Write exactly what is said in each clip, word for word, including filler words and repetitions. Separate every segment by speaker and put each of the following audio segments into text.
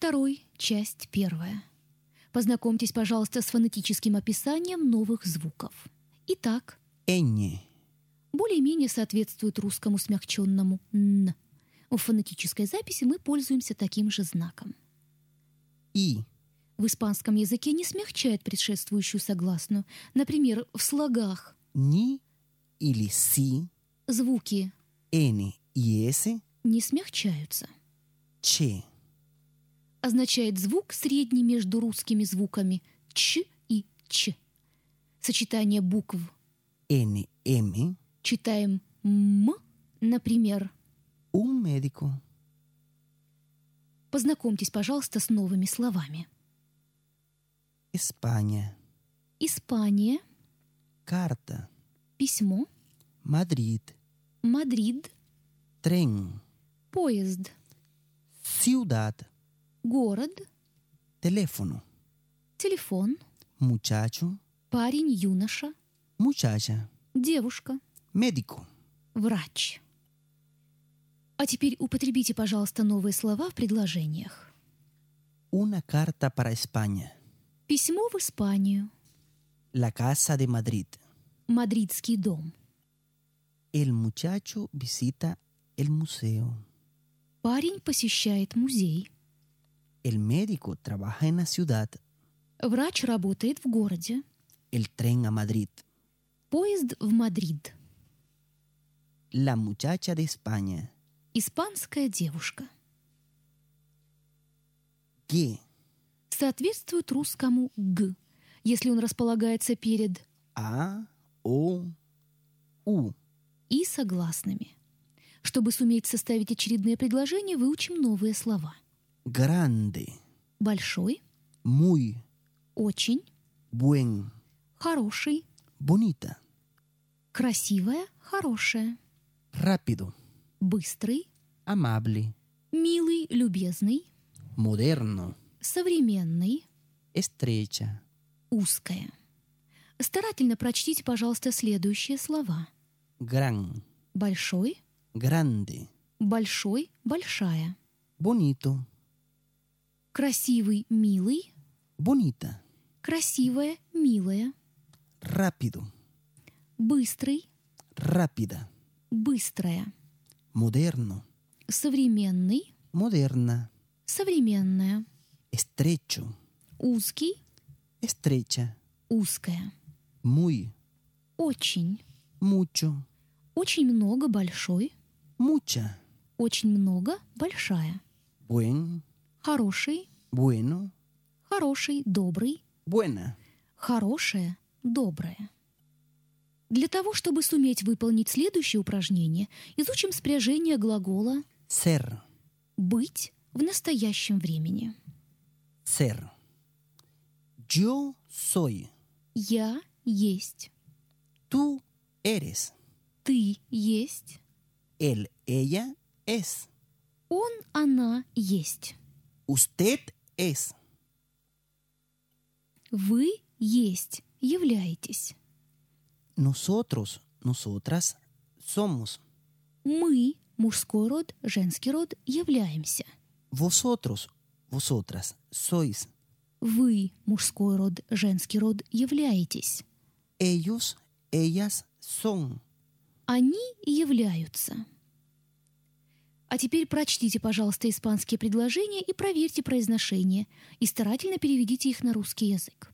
Speaker 1: второй, часть первая. Познакомьтесь, пожалуйста, с фонетическим описанием новых звуков. Итак,
Speaker 2: ñ
Speaker 1: более-менее соответствует русскому смягченному «н». В фонетической записи мы пользуемся таким же знаком.
Speaker 2: y
Speaker 1: В испанском языке не смягчает предшествующую согласную. Например, в слогах
Speaker 2: ni или si,
Speaker 1: звуки
Speaker 2: n y s,
Speaker 1: не смягчаются.
Speaker 2: che,
Speaker 1: Означает звук, средний между русскими звуками «ч» и «ч». Сочетание букв
Speaker 2: n, m,
Speaker 1: читаем «м», например.
Speaker 2: un médico,
Speaker 1: Познакомьтесь, пожалуйста, с новыми словами.
Speaker 2: España,
Speaker 1: Испания,
Speaker 2: carta,
Speaker 1: письмо,
Speaker 2: Madrid,
Speaker 1: Мадрид,
Speaker 2: tren,
Speaker 1: поезд,
Speaker 2: ciudad,
Speaker 1: город,
Speaker 2: teléfono,
Speaker 1: телефон,
Speaker 2: muchacho,
Speaker 1: парень, юноша,
Speaker 2: muchacha,
Speaker 1: девушка,
Speaker 2: médico.
Speaker 1: врач. А теперь употребите, пожалуйста, новые слова в предложениях.
Speaker 2: Una carta para España.
Speaker 1: Письмо в Испанию,
Speaker 2: La casa de Madrid.
Speaker 1: мадридский дом,
Speaker 2: El muchacho visita el museo.
Speaker 1: парень посещает музей,
Speaker 2: El médico trabaja en la ciudad.
Speaker 1: врач работает в городе,
Speaker 2: El tren a Madrid.
Speaker 1: поезд в Мадрид,
Speaker 2: La muchacha de España.
Speaker 1: испанская девушка.
Speaker 2: Que.
Speaker 1: Соответствует русскому «г», если он располагается перед
Speaker 2: A, O, U.
Speaker 1: «и» согласными. Чтобы суметь составить очередные предложения, выучим новые слова.
Speaker 2: Grande.
Speaker 1: Большой,
Speaker 2: Muy.
Speaker 1: очень,
Speaker 2: Buen.
Speaker 1: хороший,
Speaker 2: Bonita.
Speaker 1: красивая, хорошая,
Speaker 2: Rápido.
Speaker 1: быстрый,
Speaker 2: Amable.
Speaker 1: милый, любезный,
Speaker 2: Moderno.
Speaker 1: современный,
Speaker 2: Estrecha.
Speaker 1: узкая. Старательно прочтите, пожалуйста, следующие слова.
Speaker 2: Gran.
Speaker 1: Большой,
Speaker 2: Grande.
Speaker 1: большой, большая,
Speaker 2: Bonito.
Speaker 1: красивый, милый,
Speaker 2: Bonita.
Speaker 1: красивая, милая,
Speaker 2: Rápido.
Speaker 1: быстрый,
Speaker 2: Rápida.
Speaker 1: быстрая,
Speaker 2: Moderno.
Speaker 1: современный,
Speaker 2: Moderna.
Speaker 1: современная,
Speaker 2: Estrecho.
Speaker 1: узкий,
Speaker 2: Estrecha.
Speaker 1: узкая,
Speaker 2: Muy.
Speaker 1: очень,
Speaker 2: Mucho.
Speaker 1: очень много, большой,
Speaker 2: Mucha.
Speaker 1: очень много, большая,
Speaker 2: Buen.
Speaker 1: хороший,
Speaker 2: Bueno.
Speaker 1: хороший, добрый,
Speaker 2: Buena.
Speaker 1: хорошая, добрая. Для того, чтобы суметь выполнить следующее упражнение, изучим спряжение глагола
Speaker 2: Ser.
Speaker 1: «быть» в настоящем времени.
Speaker 2: Ser. Yo soy.
Speaker 1: «Я есть»,
Speaker 2: Tú eres.
Speaker 1: «ты есть»,
Speaker 2: Él, ella es.
Speaker 1: «он», «она» есть,
Speaker 2: Usted es.
Speaker 1: «вы есть», являетесь,
Speaker 2: Nosotros, nosotras somos.
Speaker 1: «мы», мужской род, женский род, являемся,
Speaker 2: Vosotros, vosotras sois.
Speaker 1: «вы», мужской род, женский род, являетесь,
Speaker 2: Ellos, ellas son.
Speaker 1: «они» являются. А теперь прочтите, пожалуйста, испанские предложения и проверьте произношение, и старательно переведите их на русский язык.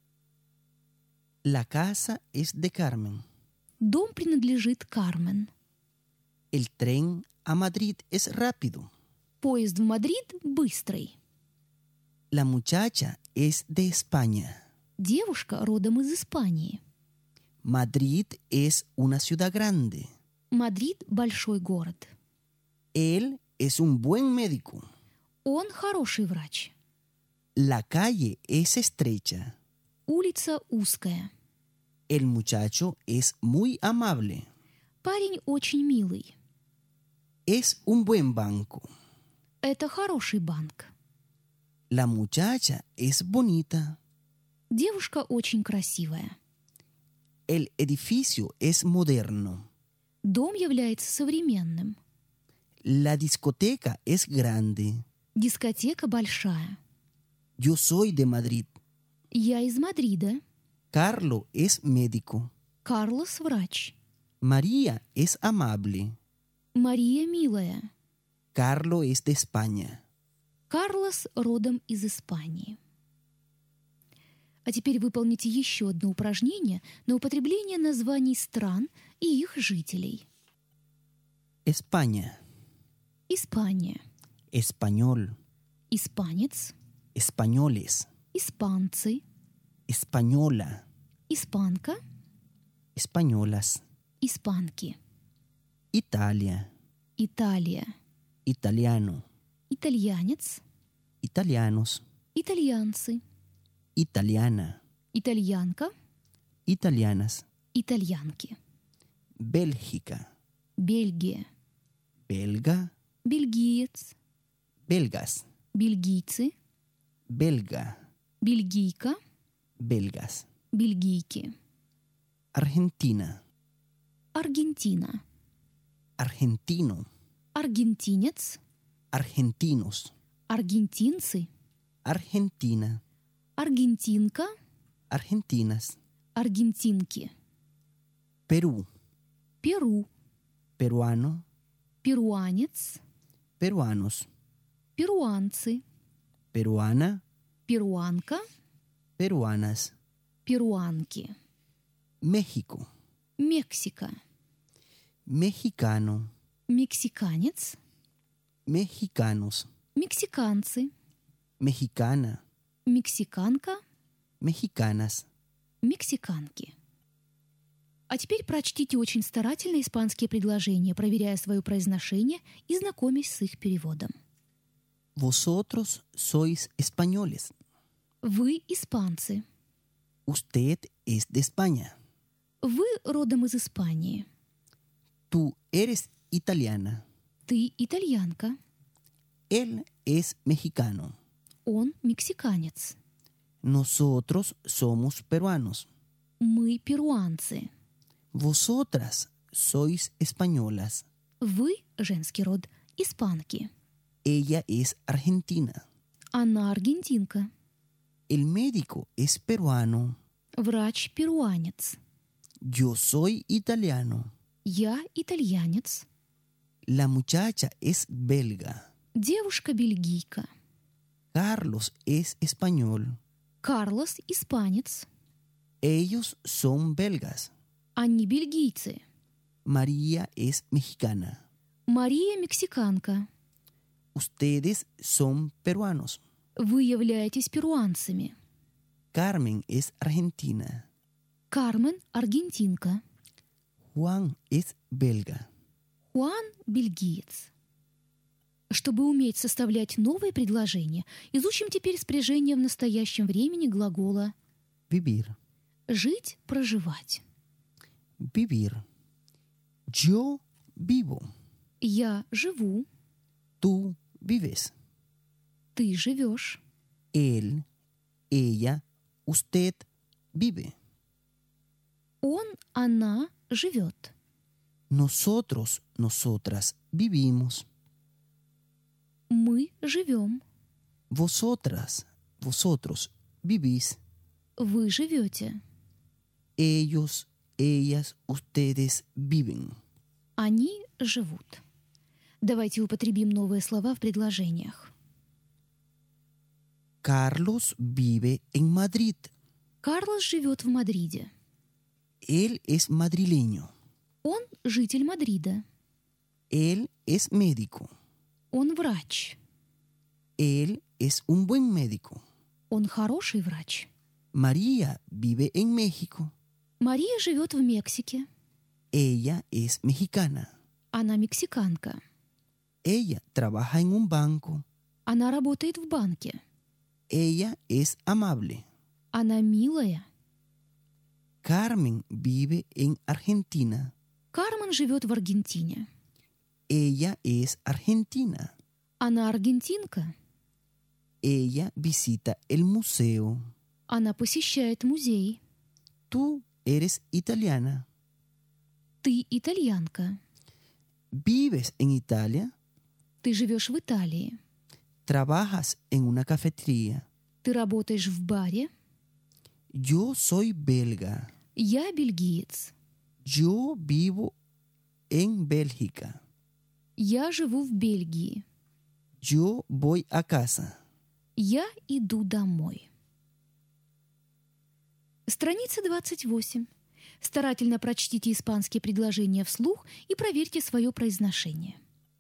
Speaker 2: La casa es de Carmen.
Speaker 1: Дом принадлежит Кармен.
Speaker 2: El tren a Madrid es rápido.
Speaker 1: Поезд в Мадрид быстрый.
Speaker 2: La muchacha es de España.
Speaker 1: Девушка родом из Испании.
Speaker 2: Madrid es una ciudad grande.
Speaker 1: Мадрид – большой город.
Speaker 2: Él es un buen médico.
Speaker 1: Он хороший врач.
Speaker 2: La calle es estrecha.
Speaker 1: Улица узкая.
Speaker 2: El muchacho es muy amable.
Speaker 1: Парень очень милый.
Speaker 2: Es un buen banco.
Speaker 1: Это хороший банк.
Speaker 2: La muchacha es bonita.
Speaker 1: Девушка очень красивая.
Speaker 2: El edificio es moderno.
Speaker 1: Дом является современным.
Speaker 2: La discoteca es grande.
Speaker 1: Дискотека большая.
Speaker 2: Yo soy de Madrid.
Speaker 1: Я из Мадрида.
Speaker 2: Carlo es médico.
Speaker 1: Карлос врач.
Speaker 2: María es amable.
Speaker 1: Мария милая.
Speaker 2: Carlo es de España.
Speaker 1: Карлос родом из Испании. А теперь выполните еще одно упражнение на употребление названий стран и их жителей.
Speaker 2: España.
Speaker 1: Испания.
Speaker 2: Español.
Speaker 1: Испанец.
Speaker 2: Españoles.
Speaker 1: Испанцы.
Speaker 2: Española.
Speaker 1: Испанка.
Speaker 2: Españolas.
Speaker 1: Испанки.
Speaker 2: Italia.
Speaker 1: Италия.
Speaker 2: Italiano.
Speaker 1: Итальянец.
Speaker 2: Italianos.
Speaker 1: Итальянцы.
Speaker 2: Italiana.
Speaker 1: Итальянка.
Speaker 2: Italianas.
Speaker 1: Итальянки.
Speaker 2: Bélgica.
Speaker 1: Бельгия.
Speaker 2: Belga.
Speaker 1: Бельгиец.
Speaker 2: Belgas.
Speaker 1: Бельгийцы.
Speaker 2: Belga.
Speaker 1: Бельгийка.
Speaker 2: Belgas.
Speaker 1: Бельгийки.
Speaker 2: Argentina.
Speaker 1: Аргентина.
Speaker 2: Argentino.
Speaker 1: Аргентинец.
Speaker 2: Argentinos.
Speaker 1: Аргентинцы.
Speaker 2: Argentina.
Speaker 1: Аргентинка.
Speaker 2: Argentinas.
Speaker 1: Аргентинки.
Speaker 2: Perú.
Speaker 1: Перу.
Speaker 2: Peruano.
Speaker 1: Перуанец.
Speaker 2: Peruanos.
Speaker 1: Перуанцы.
Speaker 2: Peruana.
Speaker 1: Перуанка.
Speaker 2: Peruanas.
Speaker 1: Перуанки.
Speaker 2: México.
Speaker 1: Мексика.
Speaker 2: Mexicano.
Speaker 1: Мексиканец.
Speaker 2: Mexicanos.
Speaker 1: Мексиканцы.
Speaker 2: Mexicana.
Speaker 1: Мексиканка.
Speaker 2: Mexicanas.
Speaker 1: Мексиканки. А теперь прочтите очень старательно испанские предложения, проверяя свое произношение и знакомясь с их переводом.
Speaker 2: Vosotros sois españoles.
Speaker 1: Вы испанцы.
Speaker 2: Usted es de España.
Speaker 1: Вы родом из Испании.
Speaker 2: Tú eres italiana.
Speaker 1: Ты итальянка.
Speaker 2: Él es mexicano.
Speaker 1: Он мексиканец.
Speaker 2: Nosotros somos peruanos.
Speaker 1: Мы перуанцы.
Speaker 2: Vosotras sois españolas.
Speaker 1: Вы, женский род, испанки.
Speaker 2: Ella es argentina.
Speaker 1: Она аргентинка.
Speaker 2: El médico es peruano.
Speaker 1: Врач перуанец.
Speaker 2: Yo soy italiano.
Speaker 1: Я итальянец.
Speaker 2: La muchacha es belga.
Speaker 1: Девушка бельгийка.
Speaker 2: Carlos es español.
Speaker 1: Карлос испанец.
Speaker 2: Ellos son belgas.
Speaker 1: Они бельгийцы.
Speaker 2: María es mexicana.
Speaker 1: Мария мексиканка.
Speaker 2: Ustedes son peruanos.
Speaker 1: Вы являетесь перуанцами.
Speaker 2: Carmen es argentina.
Speaker 1: Кармен аргентинка.
Speaker 2: Juan es belga.
Speaker 1: Хуан бельгиец. Чтобы уметь составлять новые предложения, изучим теперь спряжение в настоящем времени глагола
Speaker 2: Vivir.
Speaker 1: жить, проживать.
Speaker 2: Vivir. Yo vivo.
Speaker 1: Я живу,
Speaker 2: Tú vives.
Speaker 1: ты живешь.
Speaker 2: Él, ella, usted vive.
Speaker 1: Он, она живет.
Speaker 2: Nosotros, nosotras vivimos.
Speaker 1: Мы живем.
Speaker 2: Vosotras, vosotros vivís.
Speaker 1: Вы живете.
Speaker 2: Ellos, ellas, ustedes viven.
Speaker 1: Они живут. Давайте употребим новые слова в предложениях.
Speaker 2: Carlos vive en Madrid.
Speaker 1: Карлос живет в Мадриде.
Speaker 2: Él es madrileño.
Speaker 1: Он житель Мадрида.
Speaker 2: Él es médico.
Speaker 1: Он врач.
Speaker 2: Él es un buen médico.
Speaker 1: Он хороший врач.
Speaker 2: María vive en México.
Speaker 1: Мария живет в Мексике.
Speaker 2: Ella es mexicana.
Speaker 1: Она мексиканка.
Speaker 2: Ella trabaja en un banco.
Speaker 1: Она работает в банке.
Speaker 2: Ella es amable.
Speaker 1: Она милая.
Speaker 2: Carmen vive en Argentina.
Speaker 1: Кармен живет в Аргентине.
Speaker 2: Ella es argentina.
Speaker 1: Она аргентинка.
Speaker 2: Ella visita el museo.
Speaker 1: Она посещает музей.
Speaker 2: Tú eres italiana.
Speaker 1: Ты итальянка.
Speaker 2: ¿Vives en Italia?
Speaker 1: Ты живешь в Италии.
Speaker 2: trabajas en una cafetería.
Speaker 1: Ты работаешь в баре.
Speaker 2: Yo soy belga.
Speaker 1: Я бельгиец.
Speaker 2: Yo vivo en Bélgica.
Speaker 1: Я живу в Бельгии.
Speaker 2: Yo voy a casa.
Speaker 1: Я иду домой. Страница двадцать восемь. Старательно прочтите испанские предложения вслух и проверьте свое произношение.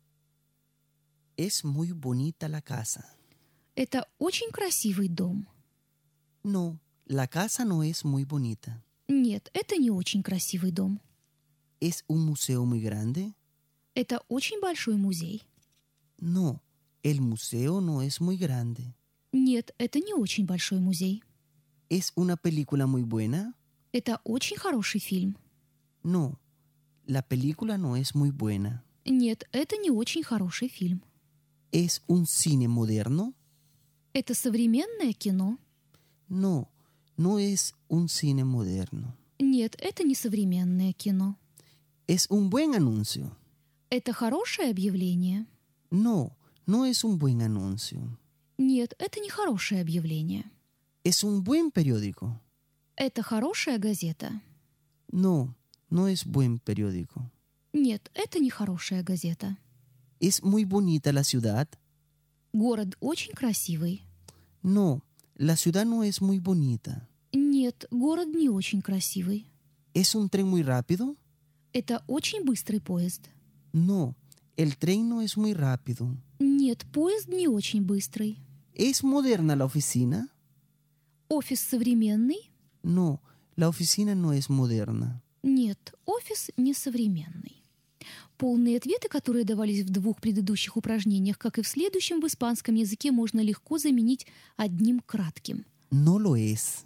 Speaker 2: Es muy bonita la casa.
Speaker 1: Это очень красивый дом.
Speaker 2: No, la casa no es muy bonita.
Speaker 1: Нет, это не очень красивый дом.
Speaker 2: ¿Es un museo muy grande?
Speaker 1: Это очень большой музей.
Speaker 2: No, el museo no es muy grande.
Speaker 1: Нет, это не очень большой музей.
Speaker 2: ¿Es una película muy buena?
Speaker 1: Это очень хороший фильм.
Speaker 2: No, la película no es muy buena.
Speaker 1: Нет, это не очень хороший фильм.
Speaker 2: ¿Es un cine moderno?
Speaker 1: Это современное кино.
Speaker 2: No, no es un cine moderno.
Speaker 1: Нет, это не современное кино.
Speaker 2: ¿Es un buen anuncio?
Speaker 1: Это хорошее объявление.
Speaker 2: No, no es un buen anuncio.
Speaker 1: Нет, это не хорошее объявление.
Speaker 2: ¿Es un buen periódico?
Speaker 1: Это хорошая газета.
Speaker 2: No, no es buen periódico.
Speaker 1: Нет, это не хорошая газета.
Speaker 2: ¿Es muy bonita la ciudad?
Speaker 1: Город очень красивый.
Speaker 2: No, la ciudad no es muy bonita.
Speaker 1: Нет, город не очень красивый.
Speaker 2: ¿Es un tren muy rápido?
Speaker 1: Это очень быстрый поезд.
Speaker 2: No, el tren no es muy rápido.
Speaker 1: Нет, поезд не очень быстрый.
Speaker 2: ¿Es moderna la oficina?
Speaker 1: Офис современный?
Speaker 2: No, la oficina no es moderna.
Speaker 1: Нет, офис не современный. Полные ответы, которые давались в двух предыдущих упражнениях, как и в следующем, в испанском языке можно легко заменить одним кратким.
Speaker 2: No lo es.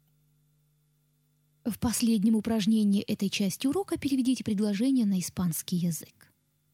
Speaker 1: В последнем упражнении этой части урока переведите предложение на испанский язык.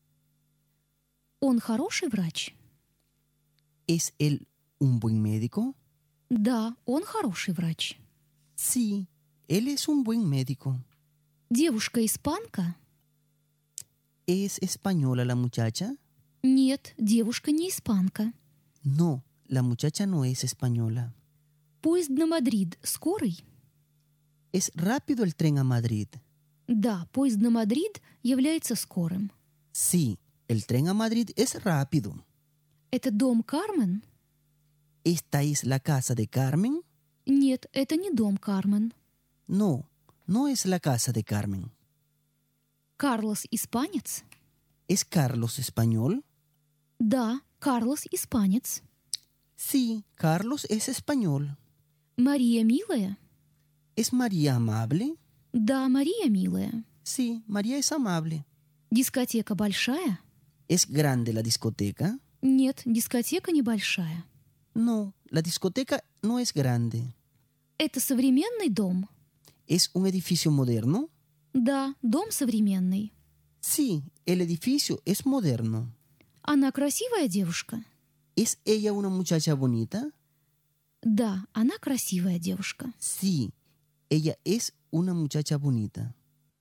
Speaker 1: Он хороший врач?
Speaker 2: ¿Es él un buen médico?
Speaker 1: Да, он хороший врач.
Speaker 2: Sí, él es un buen médico.
Speaker 1: Девушка испанка?
Speaker 2: ¿Es española la muchacha?
Speaker 1: Нет, девушка не испанка.
Speaker 2: No, la muchacha no es española.
Speaker 1: Поезд на Мадрид скорый?
Speaker 2: ¿Es rápido el tren a Madrid?
Speaker 1: Да, поезд на Мадрид является скорым.
Speaker 2: Sí, el tren a Madrid es rápido.
Speaker 1: Это дом Кармен?
Speaker 2: ¿Esta es la casa de Carmen?
Speaker 1: Нет, это не дом Кармен.
Speaker 2: No, no es la casa de Carmen.
Speaker 1: Карлос испанец?
Speaker 2: ¿Es Carlos español?
Speaker 1: Да, Карлос испанец.
Speaker 2: Sí, Carlos es español.
Speaker 1: Мария милая?
Speaker 2: ¿Es María amable?
Speaker 1: Да, Мария милая.
Speaker 2: Sí, María es amable.
Speaker 1: Дискотека большая?
Speaker 2: ¿Es grande la discoteca?
Speaker 1: Нет, дискотека небольшая.
Speaker 2: No, la discoteca no es grande.
Speaker 1: Это современный дом?
Speaker 2: ¿Es un edificio moderno?
Speaker 1: Да, дом современный.
Speaker 2: Sí, el edificio es moderno.
Speaker 1: Она красивая девушка?
Speaker 2: ¿Es ella una muchacha bonita?
Speaker 1: Да, она красивая девушка.
Speaker 2: Sí, ella es una muchacha bonita.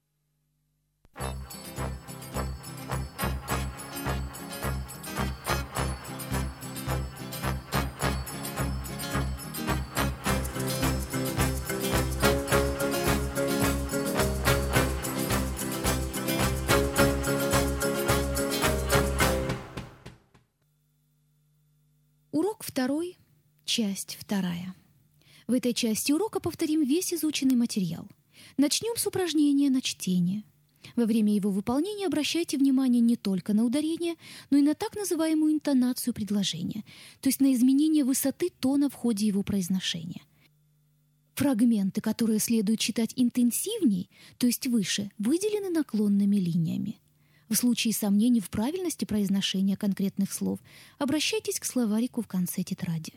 Speaker 1: Урок второй, часть вторая. В этой части урока повторим весь изученный материал. Начнем с упражнения на чтение. Во время его выполнения обращайте внимание не только на ударение, но и на так называемую интонацию предложения, то есть на изменение высоты тона в ходе его произношения. Фрагменты, которые следует читать интенсивней, то есть выше, выделены наклонными линиями. В случае сомнений в правильности произношения конкретных слов обращайтесь к словарику в конце тетради.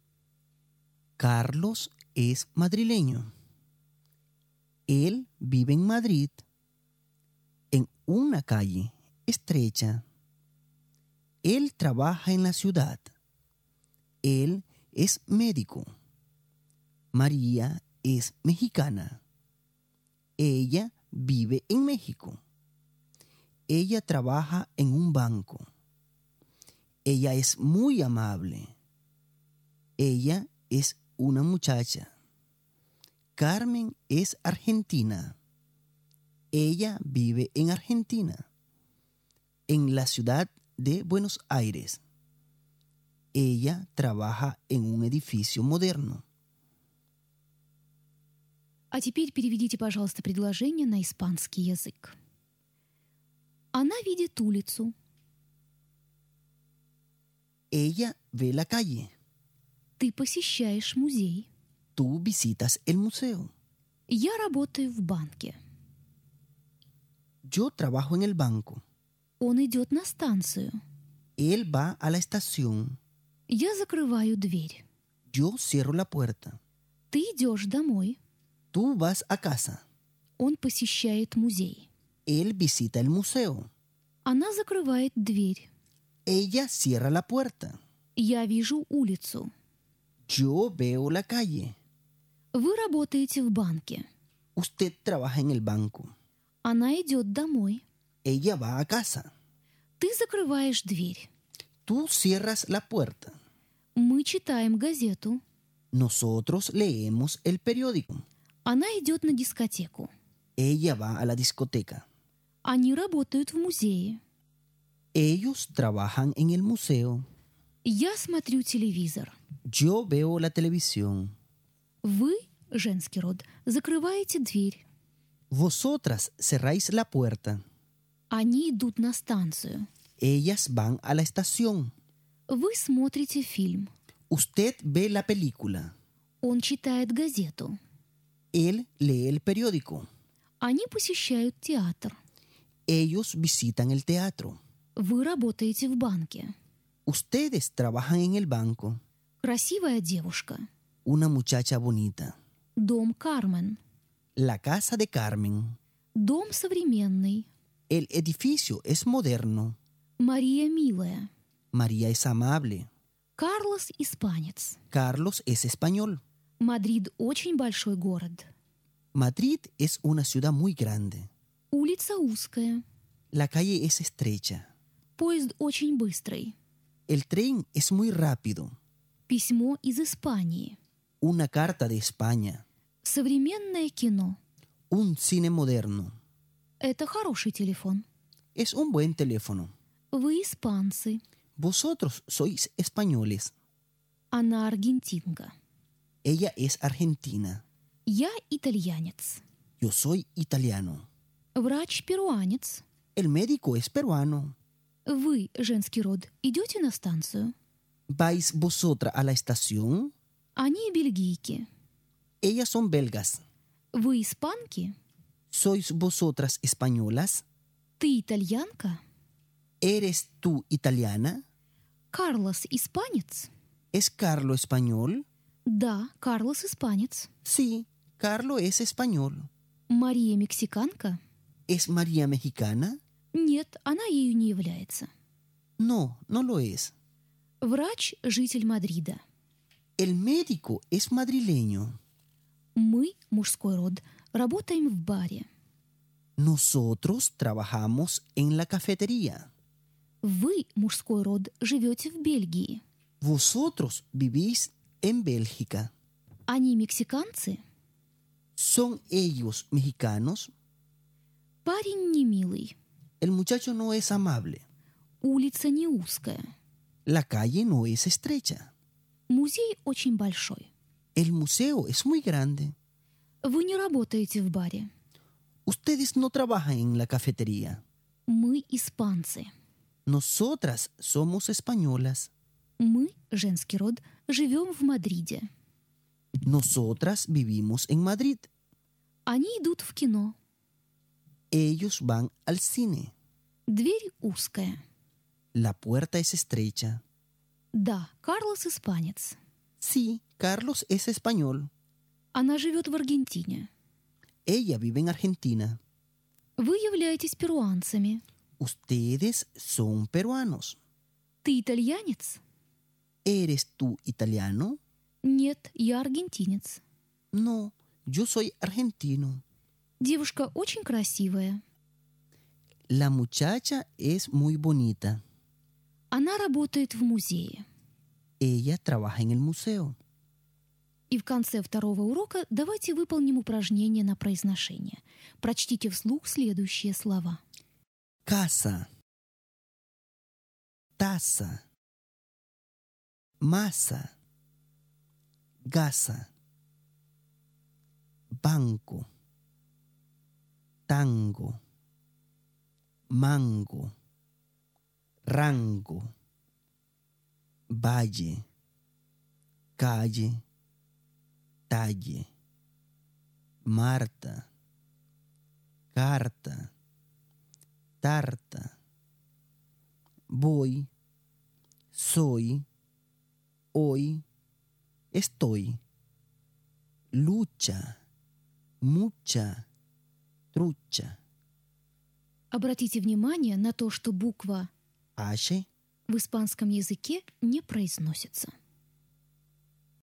Speaker 2: Carlos es madrileño. Él vive en Madrid, en una calle estrecha. Él trabaja en la ciudad. Él es médico. María es mexicana. Ella vive en México. Ella trabaja en un banco. Ella es muy amable. Ella es una muchacha. Carmen es argentina. Ella vive en Argentina, en la ciudad de Buenos Aires. Ella trabaja en un edificio moderno.
Speaker 1: А теперь переведите, пожалуйста, предложение на испанский язык. Она видит улицу.
Speaker 2: Ella ve la calle.
Speaker 1: Ты посещаешь музей.
Speaker 2: Tú visitas el museo.
Speaker 1: Я работаю в банке.
Speaker 2: Yo trabajo en el banco.
Speaker 1: Он идет на станцию.
Speaker 2: Él va a la estación.
Speaker 1: Я закрываю дверь.
Speaker 2: Yo cierro la puerta.
Speaker 1: Ты идешь домой.
Speaker 2: Tú vas a casa.
Speaker 1: Он посещает музей.
Speaker 2: Él visita el museo.
Speaker 1: Она закрывает дверь.
Speaker 2: Ella cierra la puerta.
Speaker 1: Я вижу улицу.
Speaker 2: Yo veo la calle.
Speaker 1: Вы работаете в банке.
Speaker 2: Usted trabaja en el banco.
Speaker 1: Она идет домой.
Speaker 2: Ella va a casa.
Speaker 1: Ты закрываешь дверь.
Speaker 2: Tú cierras la puerta.
Speaker 1: Мы читаем газету.
Speaker 2: Nosotros leemos el periódico.
Speaker 1: Она идет на дискотеку.
Speaker 2: Ella va a la discoteca.
Speaker 1: Они работают в музее.
Speaker 2: Ellos trabajan en el museo.
Speaker 1: Я смотрю телевизор.
Speaker 2: Yo veo la televisión.
Speaker 1: Вы, женский род, закрываете дверь.
Speaker 2: Vosotras cerráis la puerta.
Speaker 1: Они идут на станцию.
Speaker 2: Ellas van a la estación.
Speaker 1: Вы смотрите фильм.
Speaker 2: Usted ve la película.
Speaker 1: Он читает газету.
Speaker 2: Él lee el periódico.
Speaker 1: Они посещают театр.
Speaker 2: Ellos visitan el teatro.
Speaker 1: Вы работаете в банке.
Speaker 2: Ustedes trabajan en el banco.
Speaker 1: Красивая девушка.
Speaker 2: Una muchacha bonita.
Speaker 1: Дом Кармен.
Speaker 2: La casa de Carmen.
Speaker 1: Дом современный.
Speaker 2: El edificio es moderno.
Speaker 1: Мария милая.
Speaker 2: María es amable.
Speaker 1: Карлос испанец.
Speaker 2: Carlos es español.
Speaker 1: Мадрид очень большой город.
Speaker 2: Madrid es una ciudad muy grande.
Speaker 1: Улица узкая.
Speaker 2: La calle es estrecha.
Speaker 1: Поезд очень быстрый.
Speaker 2: El tren es muy rápido.
Speaker 1: Письмо из Испании.
Speaker 2: Una carta de España.
Speaker 1: Современное кино.
Speaker 2: Un cine moderno.
Speaker 1: Это хороший телефон.
Speaker 2: Es un buen teléfono.
Speaker 1: Вы испанцы.
Speaker 2: Vosotros sois españoles.
Speaker 1: Она аргентинка.
Speaker 2: Ella es argentina.
Speaker 1: Я итальянец.
Speaker 2: Yo soy italiano.
Speaker 1: Врач перуанец.
Speaker 2: El médico es peruano.
Speaker 1: Вы, женский род, идете на станцию.
Speaker 2: ¿Vais vosotras a la estación?
Speaker 1: Они бельгийки.
Speaker 2: Ellas son belgas.
Speaker 1: Вы испанки.
Speaker 2: ¿Sois vosotras españolas?
Speaker 1: Ты итальянка.
Speaker 2: ¿Eres tú italiana?
Speaker 1: Карлос испанец.
Speaker 2: ¿Es Carlo español?
Speaker 1: Да, Карлос испанец.
Speaker 2: Sí, Carlo es español.
Speaker 1: Мария мексиканка.
Speaker 2: ¿Es María mexicana?
Speaker 1: Нет, она ею не является.
Speaker 2: No, no lo es.
Speaker 1: Врач – житель Мадрида.
Speaker 2: El médico es madrileño.
Speaker 1: Мы, мужской род, работаем в баре.
Speaker 2: Nosotros trabajamos en la cafetería.
Speaker 1: Вы, мужской род, живете в Бельгии.
Speaker 2: Vosotros vivís en Bélgica.
Speaker 1: Они мексиканцы.
Speaker 2: ¿Son ellos mexicanos?
Speaker 1: Парень не милый.
Speaker 2: El muchacho no es amable.
Speaker 1: Улица не узкая.
Speaker 2: La calle no es estrecha.
Speaker 1: Музей очень большой.
Speaker 2: El museo es muy grande.
Speaker 1: Вы не работаете в баре.
Speaker 2: Ustedes no trabajan en la cafetería.
Speaker 1: Мы испанцы.
Speaker 2: Nosotras somos españolas.
Speaker 1: Мы, женский род, живем в Мадриде.
Speaker 2: Nosotras vivimos en Madrid.
Speaker 1: Они идут в кино.
Speaker 2: Ellos van al cine.
Speaker 1: Дверь узкая.
Speaker 2: La puerta es estrecha.
Speaker 1: Да, Карлос испанец.
Speaker 2: Sí, Carlos es español.
Speaker 1: Она живет в Аргентине.
Speaker 2: Ella vive en Argentina.
Speaker 1: Вы являетесь перуанцами.
Speaker 2: Ustedes son peruanos.
Speaker 1: Ты итальянец?
Speaker 2: ¿Eres tú italiano?
Speaker 1: Нет, я аргентинец.
Speaker 2: No, yo soy argentino.
Speaker 1: Девушка очень красивая.
Speaker 2: La muchacha es muy bonita.
Speaker 1: Она Она работает в музее.
Speaker 2: Ella trabaja en el museo.
Speaker 1: И в конце второго урока давайте выполним упражнение на произношение. Прочтите вслух следующие слова.
Speaker 2: Casa. Taza. Masa. Gasa. Banco. Tango. Mango. Rango. Valle. Calle. Talle. Marta. Carta. Tarta. Voy. Soy. Hoy. Estoy. Lucha. Mucha. Trucha.
Speaker 1: Обратите внимание на то, что буква
Speaker 2: H.
Speaker 1: в испанском языке не произносится.